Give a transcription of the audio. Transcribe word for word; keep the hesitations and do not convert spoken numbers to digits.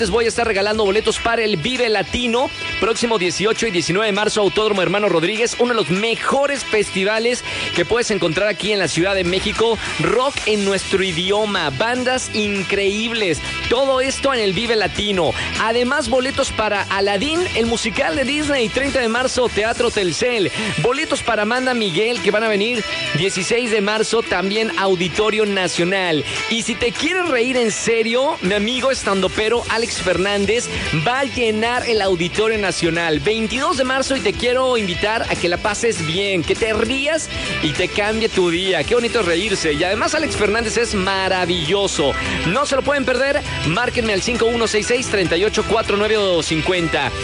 Les voy a estar regalando boletos para el Vive Latino, próximo dieciocho y diecinueve de marzo, Autódromo Hermano Rodríguez, uno de los mejores festivales que puedes encontrar aquí en la Ciudad de México. Rock en nuestro idioma, bandas increíbles, todo esto en el Vive Latino. Además, boletos para Aladdin, el musical de Disney, treinta de marzo, Teatro Telcel. Boletos para Amanda Miguel, que van a venir dieciséis de marzo, también Auditorio Nacional. Y si te quieres reír en serio, mi amigo estandopero Alex Fernández va a llenar el Auditorio Nacional veintidós de marzo y te quiero invitar a que la pases bien, que te rías y te cambie tu día. Qué bonito es reírse. Y además Alex Fernández es maravilloso. No se lo pueden perder. Márquenme al cinco uno seis seis, tres ocho cuatro nueve cinco cero.